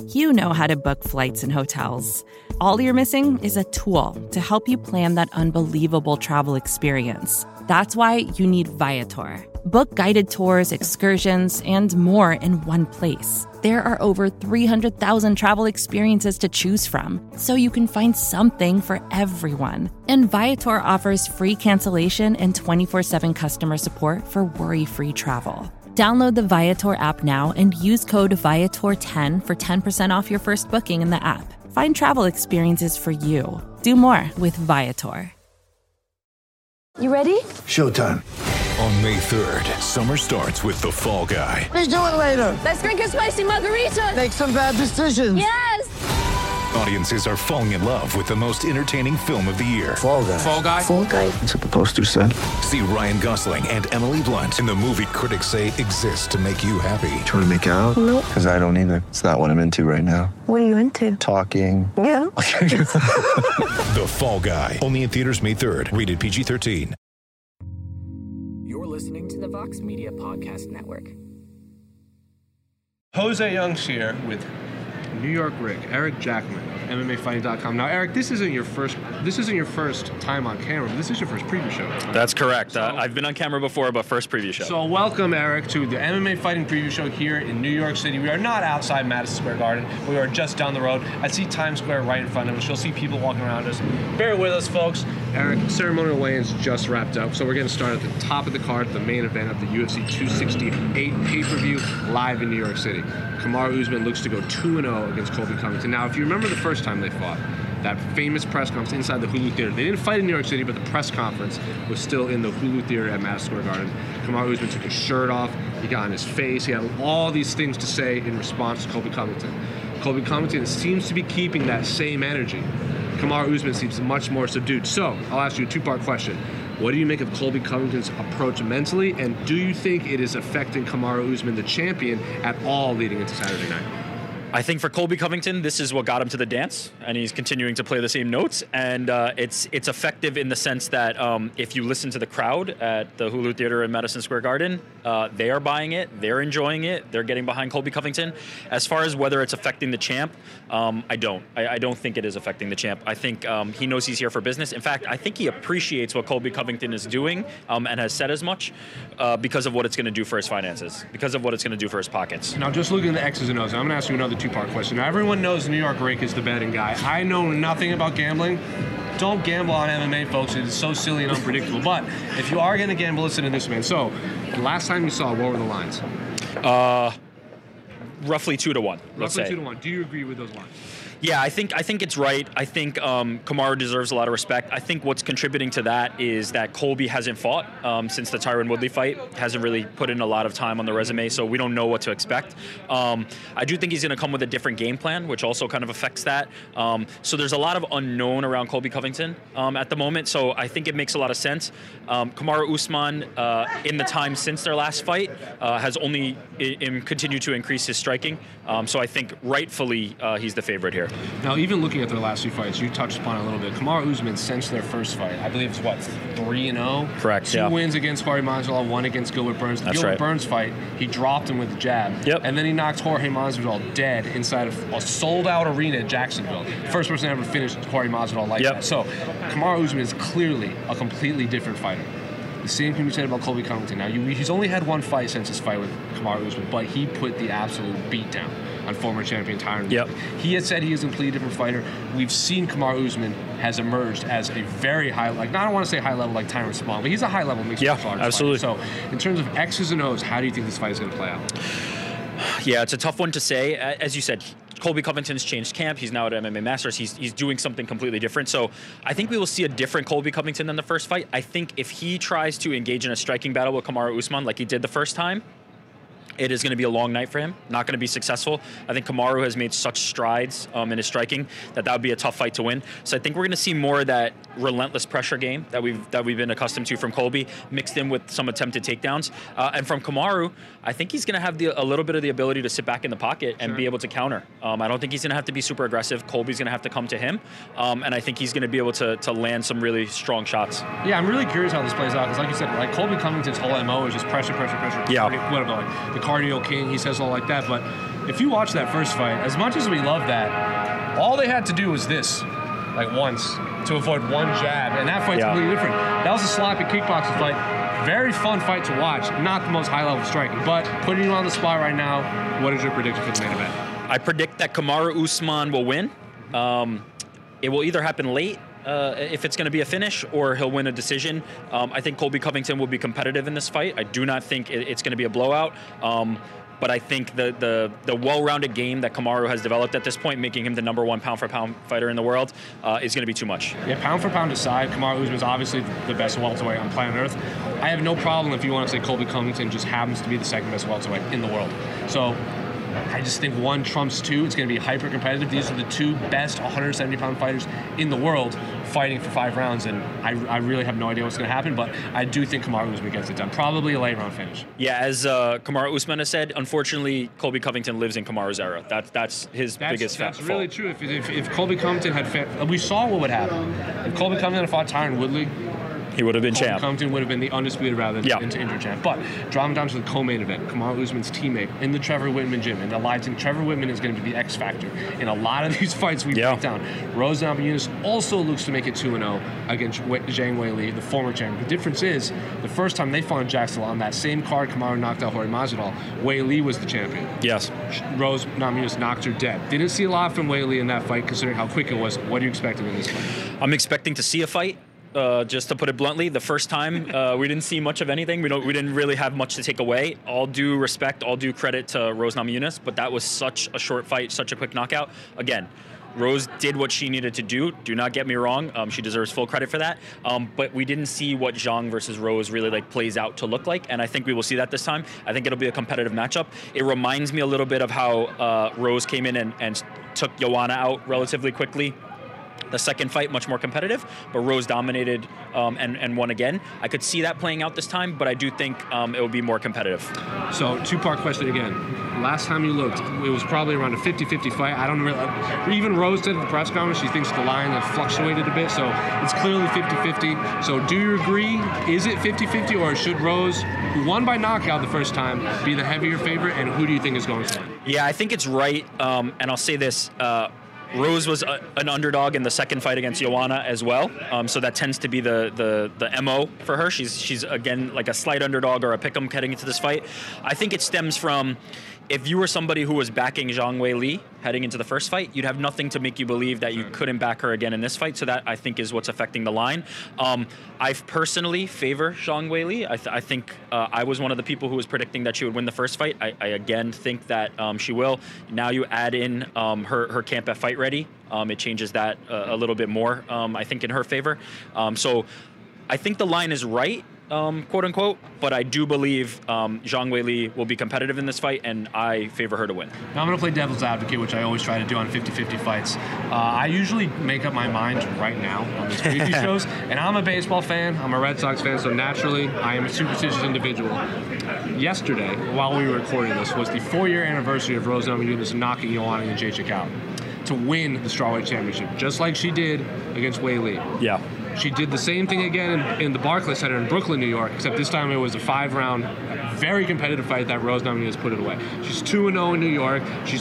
You know how to book flights and hotels. All you're missing is a tool to help you plan that unbelievable travel experience. That's why you need Viator. Book guided tours, excursions, and more in one place. There are over 300,000 travel experiences to choose from, so you can find something for everyone. And Viator offers free cancellation and 24/7 customer support for worry-free travel. Download the Viator app now and use code Viator10 for 10% off your first booking in the app. Find travel experiences for you. Do more with Viator. You ready? Showtime. On May 3rd, summer starts with The Fall Guy. Let's do it later. Let's drink a spicy margarita. Make some bad decisions. Yes! Audiences are falling in love with the most entertaining film of the year. Fall Guy. Fall Guy. Fall Guy. That's what the poster said. See Ryan Gosling and Emily Blunt in the movie critics say exists to make you happy. Trying to make it out? Nope. Because I don't either. It's not what I'm into right now. What are you into? Talking. Yeah. The Fall Guy. Only in theaters May 3rd. Rated PG-13. You're listening to the Vox Media Podcast Network. Jose Young's here with New York Rick, Eric Jackman of MMAfighting.com. Now, Eric, this isn't your first time on camera, but this is your first preview show. That's correct. I've been on camera before, but first preview show. So welcome, Eric, to the MMA Fighting Preview Show here in New York City. We are not outside Madison Square Garden. We are just down the road. I see Times Square right in front of us. You'll see people walking around us. Bear with us, folks. Eric, ceremonial weigh-ins just wrapped up, so we're going to start at the top of the card, the main event of the UFC 268 pay-per-view live in New York City. Kamaru Usman looks to go 2-0 against Colby Covington. Now, if you remember the first time they fought, that famous press conference inside the Hulu Theater. They didn't fight in New York City, but the press conference was still in the Hulu Theater at Madison Square Garden. Kamaru Usman took his shirt off. He got on his face. He had all these things to say in response to Colby Covington. Colby Covington seems to be keeping that same energy. Kamaru Usman seems much more subdued. So, I'll ask you a two-part question. What do you make of Colby Covington's approach mentally, and do you think it is affecting Kamaru Usman, the champion, at all leading into Saturday night? I think for Colby Covington, this is what got him to the dance, and he's continuing to play the same notes. And it's effective in the sense that if you listen to the crowd at the Hulu Theater in Madison Square Garden, they are buying it, they're enjoying it, they're getting behind Colby Covington. As far as whether it's affecting the champ, I don't think it is affecting the champ. I think he knows he's here for business. In fact, I think he appreciates what Colby Covington is doing and has said as much because of what it's going to do for his finances, because of what it's going to do for his pockets. Now, just looking at the X's and O's, I'm going to ask you another two-part question. Now, everyone knows New York Rick is the betting guy. I know nothing about gambling. Don't gamble on MMA, folks. It is so silly and unpredictable. But if you are going to gamble, listen to this, man. So, the last time you saw, what were the lines? Roughly 2-1. Roughly 2-1. Do you agree with those lines? Yeah, I think it's right. I think Kamaru deserves a lot of respect. I think what's contributing to that is that Colby hasn't fought since the Tyron Woodley fight. Hasn't really put in a lot of time on the resume, so we don't know what to expect. I do think he's going to come with a different game plan, which also kind of affects that. So there's a lot of unknown around Colby Covington at the moment, so I think it makes a lot of sense. Kamaru Usman, in the time since their last fight, has only continued to increase his striking. So I think rightfully he's the favorite here. Now, even looking at their last two fights, you touched upon it a little bit. Kamaru Usman, since their first fight, I believe it's 3-0? Correct, Two wins against Jorge Masvidal, one against Gilbert Burns. The Gilbert Burns fight, he dropped him with the jab. Yep. And then he knocked Jorge Masvidal dead inside of a sold-out arena in Jacksonville. First person ever finished Jorge Masvidal like that. So, Kamaru Usman is clearly a completely different fighter. The same can be said about Colby Covington. Now, he's only had one fight since his fight with Kamaru Usman, but he put the absolute beat down on former champion Tyron Woodley. He had said he is a completely different fighter. We've seen Kamaru Usman has emerged as a very high, I don't want to say high level like Tyron Spong, but he's a high level mixed martial arts absolutely. fighter. So, in terms of X's and O's, how do you think this fight is going to play out? Yeah, it's a tough one to say. As you said, Colby Covington's changed camp. He's now at MMA Masters. He's doing something completely different. So I think we will see a different Colby Covington than the first fight. I think if he tries to engage in a striking battle with Kamaru Usman like he did the first time, it is going to be a long night for him, not going to be successful. I think Kamaru has made such strides in his striking that would be a tough fight to win. So I think we're going to see more of that relentless pressure game that we've been accustomed to from Colby, mixed in with some attempted takedowns. And from Kamaru, I think he's going to have a little bit of the ability to sit back in the pocket and be able to counter. I don't think he's going to have to be super aggressive. Colby's going to have to come to him. And I think he's going to be able to land some really strong shots. Yeah, I'm really curious how this plays out because like you said, like Colby Covington's whole MO is just pressure. Yeah. Whatever, like the cardio king, he says all like that, but if you watch that first fight, as much as we love that, all they had to do was this, like once, to avoid one jab, and that fight's completely different. That was a sloppy kickboxing fight. Very fun fight to watch. Not the most high-level striking, but putting you on the spot right now, what is your prediction for the main event? I predict that Kamaru Usman will win. It will either happen late, if it's going to be a finish, or he'll win a decision. I think Colby Covington will be competitive in this fight. I do not think it's going to be a blowout. But I think the well-rounded game that Kamaru has developed at this point, making him the #1 pound-for-pound fighter in the world, is going to be too much. Yeah, pound-for-pound aside, Kamaru Usman is obviously the best welterweight on planet Earth. I have no problem if you want to say Colby Covington just happens to be the second best welterweight in the world. So I just think one trumps two. It's going to be hyper competitive. These are the two best 170-pound fighters in the world fighting for 5 rounds, and I really have no idea what's going to happen, but I do think Kamaru Usman gets it done. Probably a late round finish. Yeah, as Kamaru Usman has said, unfortunately, Colby Covington lives in Kamaru's era. That's his biggest fault. That's really true. If Colby Covington had we saw what would happen. If Colby Covington had fought Tyron Woodley, he would have been champ. Covington would have been the undisputed rather than into injured champ. But driving down to the co-main event, Kamaru Usman's teammate in the Trevor Whitman gym, and realizing Trevor Whitman is going to be the X factor in a lot of these fights we break down. Rose Namajunas also looks to make it 2-0 against Zhang Weili, the former champion. The difference is, the first time they fought in Jacksonville on that same card, Kamaru knocked out Jorge Masvidal. Weili was the champion. Yes. Rose Namajunas knocked her dead. Didn't see a lot from Weili in that fight, considering how quick it was. What are you expecting in this fight? I'm expecting to see a fight. Just to put it bluntly, the first time we didn't see much of anything. We didn't really have much to take away. All due respect, all due credit to Rose Namajunas, but that was such a short fight, such a quick knockout. Again, Rose did what she needed to do. Do not get me wrong. She deserves full credit for that. But we didn't see what Zhang versus Rose really plays out to look like, and I think we will see that this time. I think it'll be a competitive matchup. It reminds me a little bit of how Rose came in and took Joanna out relatively quickly. The second fight, much more competitive, but Rose dominated and won again. I could see that playing out this time, but I do think it will be more competitive. So, two-part question again. Last time you looked, it was probably around a 50-50 fight. I don't really... Even Rose said at the press conference she thinks the line has fluctuated a bit, so it's clearly 50-50. So do you agree? Is it 50-50, or should Rose, who won by knockout the first time, be the heavier favorite, and who do you think is going to win? Yeah, I think it's right, and I'll say this... Rose was an underdog in the second fight against Joanna as well, so that tends to be the MO for her. She's again like a slight underdog or a pick'em heading into this fight. I think it stems from, if you were somebody who was backing Zhang Weili heading into the first fight, you'd have nothing to make you believe that you couldn't back her again in this fight. So that, I think, is what's affecting the line. I personally favor Zhang Weili. I think I was one of the people who was predicting that she would win the first fight. I again think that she will. Now you add in her camp at Fight Ready. It changes that a little bit more, I think, in her favor. So I think the line is right. Quote unquote, but I do believe Zhang Weili will be competitive in this fight, and I favor her to win. Now I'm going to play devil's advocate, which I always try to do on 50-50 fights. I usually make up my mind right now on these preview shows, and I'm a baseball fan, I'm a Red Sox fan, so naturally I am a superstitious individual. Yesterday, while we were recording this, was the 4-year anniversary of Rose Namajunas knocking Joanna Jędrzejczyk out to win the strawweight championship, just like she did against Weili. Yeah. She did the same thing again in the Barclays Center in Brooklyn, New York, except this time it was a 5-round, very competitive fight that Rose Namajunas put it away. She's 2-0 in New York.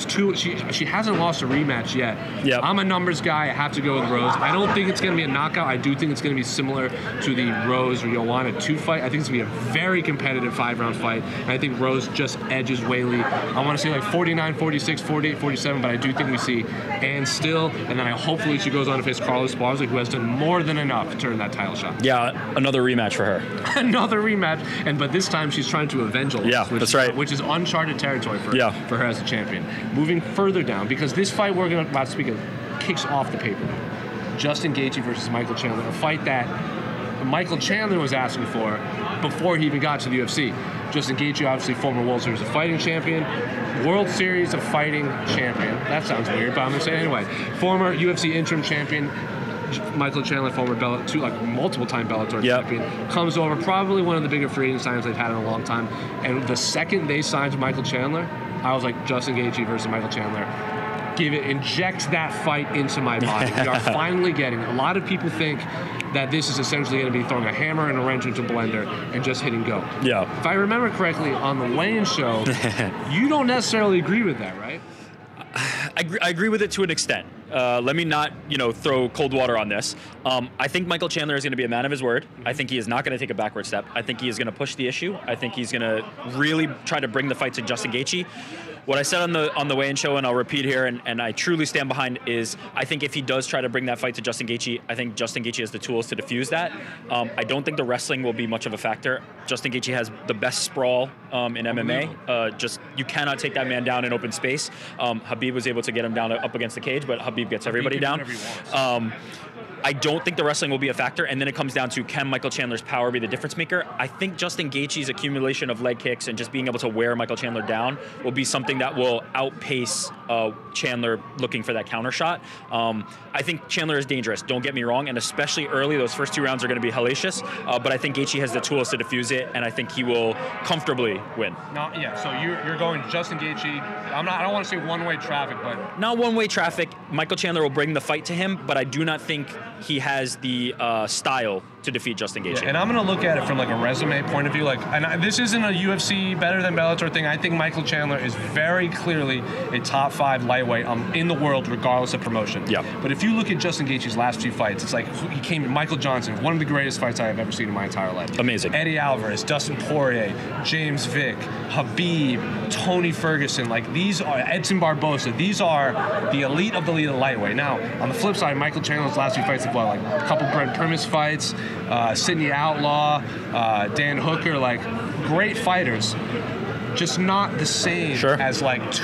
She hasn't lost a rematch yet. Yep. I'm a numbers guy. I have to go with Rose. I don't think it's going to be a knockout. I do think it's going to be similar to the Rose or Joanna 2 fight. I think it's going to be a very competitive 5-round fight. And I think Rose just edges Weili. I want to say like 49, 46, 48, 47, but I do think we see Ann Still, and then hopefully she goes on to face Carlos Esparza, who has done more than enough to turn that title shot. Yeah, another rematch for her. Another rematch, but this time she's trying to avenge a loss. Yeah, that's right. Which is uncharted territory for her as a champion. Moving further down, because this fight we're about to speak of kicks off the pay-per-view. Justin Gaethje versus Michael Chandler, a fight that Michael Chandler was asking for before he even got to the UFC. Justin Gaethje, obviously former World Series of Fighting champion, World Series of Fighting champion. That sounds weird, but I'm going to say it anyway. Former UFC interim champion, Michael Chandler, former multiple-time Bellator champion, comes over, probably one of the bigger free agent signings they've had in a long time. And the second they signed Michael Chandler, I was like, Justin Gaethje versus Michael Chandler. Inject that fight into my body. We are finally getting. A lot of people think that this is essentially going to be throwing a hammer and a wrench into a blender and just hitting go. Yeah. If I remember correctly, on the weigh-in show, you don't necessarily agree with that, right? I agree with it to an extent. Let me not, throw cold water on this. I think Michael Chandler is going to be a man of his word. I think he is not going to take a backward step. I think he is going to push the issue. I think he's going to really try to bring the fight to Justin Gaethje. What I said on the weigh-in show, and I'll repeat here, and I truly stand behind, is I think if he does try to bring that fight to Justin Gaethje, I think Justin Gaethje has the tools to defuse that. I don't think the wrestling will be much of a factor. Justin Gaethje has the best sprawl in MMA. You cannot take that man down in open space. Habib was able to get him down up against the cage, but Habib gets everybody down. I don't think the wrestling will be a factor, and then it comes down to, can Michael Chandler's power be the difference maker? I think Justin Gaethje's accumulation of leg kicks and just being able to wear Michael Chandler down will be something that will outpace Chandler looking for that counter shot. I think Chandler is dangerous, don't get me wrong, and especially early, those first 2 rounds are going to be hellacious, but I think Gaethje has the tools to defuse it, and I think he will comfortably win. So you're going Justin Gaethje. I don't want to say one-way traffic, but... Not one-way traffic. Michael Chandler will bring the fight to him, but I do not think he has the style to defeat Justin Gaethje. Yeah, and I'm going to look at it from like a resume point of view. This isn't a UFC better than Bellator thing. I think Michael Chandler is very clearly a top 5 lightweight in the world, regardless of promotion. Yeah. But if you look at Justin Gaethje's last few fights, it's like he came. Michael Johnson, one of the greatest fights I have ever seen in my entire life. Amazing. Eddie Alvarez, Dustin Poirier, James Vick, Habib, Tony Ferguson. These are Edson Barboza. These are the elite of the lightweight. Now, on the flip side, Michael Chandler's last few fights have a couple Brent Primus fights. Sidney Outlaw, Dan Hooker, great fighters, just not the same as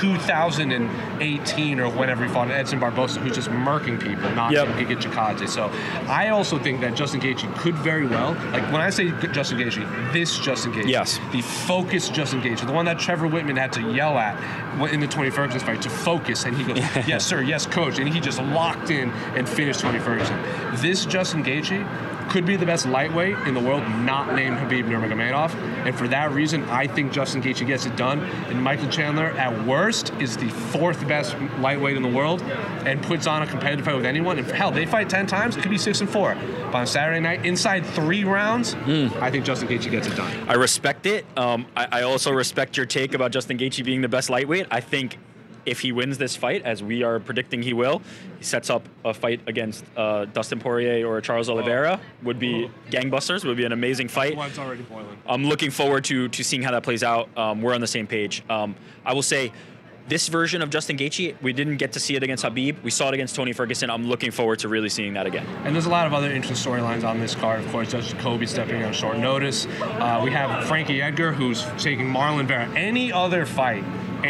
2018 or whenever he fought Edson Barboza, who's just murking people, not Giga Chikadze. So I also think that Justin Gaethje could very well, when I say Justin Gaethje, this Justin Gaethje, the focused Justin Gaethje, the one that Trevor Whitman had to yell at in the Tony Ferguson fight to focus, and he goes, yes sir, yes coach, and he just locked in and finished Tony Ferguson. This Justin Gaethje could be the best lightweight in the world, not named Habib Nurmagomedov. And for that reason, I think Justin Gaethje gets it done. And Michael Chandler, at worst, is the 4th best lightweight in the world and puts on a competitive fight with anyone. And hell, they fight 10 times, it could be 6-4. But on Saturday night, inside 3 rounds, I think Justin Gaethje gets it done. I respect it. I also respect your take about Justin Gaethje being the best lightweight. I think if he wins this fight, as we are predicting he will, he sets up a fight against Dustin Poirier or Charles Oliveira. Would be gangbusters. Would be an amazing fight. Blood's already boiling. I'm looking forward to seeing how that plays out. We're on the same page. I will say, this version of Justin Gaethje, we didn't get to see it against Habib. We saw it against Tony Ferguson. I'm looking forward to really seeing that again. And there's a lot of other interesting storylines on this card. Of course, Judge Jacoby stepping on short notice. We have Frankie Edgar, who's taking Marlon Vera. Any other fight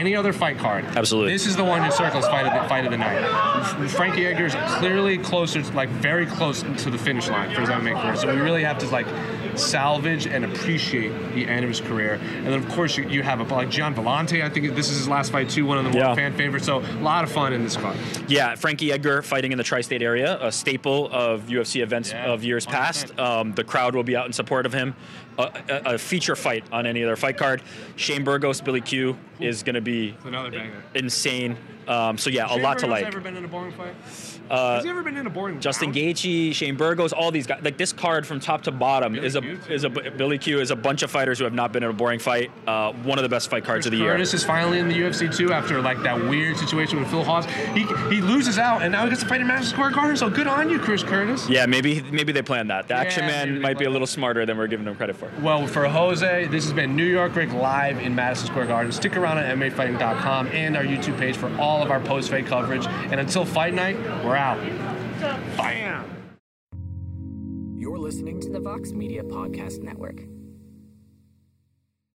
card. Absolutely. This is the one who circles fight of the night. Frankie Edgar is clearly closer, very close to the finish line for his MMA career. So we really have to salvage and appreciate the end of his career. And then of course you have Gian Vellante. I think this is his last fight too. One of the more fan favorites. So a lot of fun in this card. Yeah, Frankie Edgar fighting in the tri-state area, a staple of UFC events of years 100%. Past. The crowd will be out in support of him. A feature fight on any other fight card. Shane Burgos, Billy Q is going to be another banger. Insane. A lot to like. Has ever been in a boring fight? Has he ever been in a boring Justin round? Gaethje, Shane Burgos, all these guys. This card from top to bottom Billy Q is a bunch of fighters who have not been in a boring fight. One of the best fight cards of the year. Curtis is finally in the UFC too after that weird situation with Phil Hawes. He loses out and now he gets to fight in Madison Square Garden. So good on you, Chris Curtis. Yeah, maybe they planned that. The Action Man might be a little smarter than we're giving him credit for. Well, for Jose, this has been New York Rick live in Madison Square Garden. Stick around at MMAfighting.com and our YouTube page for all of our post-fight coverage. And until fight night, we're out. Bam! You're listening to the Vox Media Podcast Network.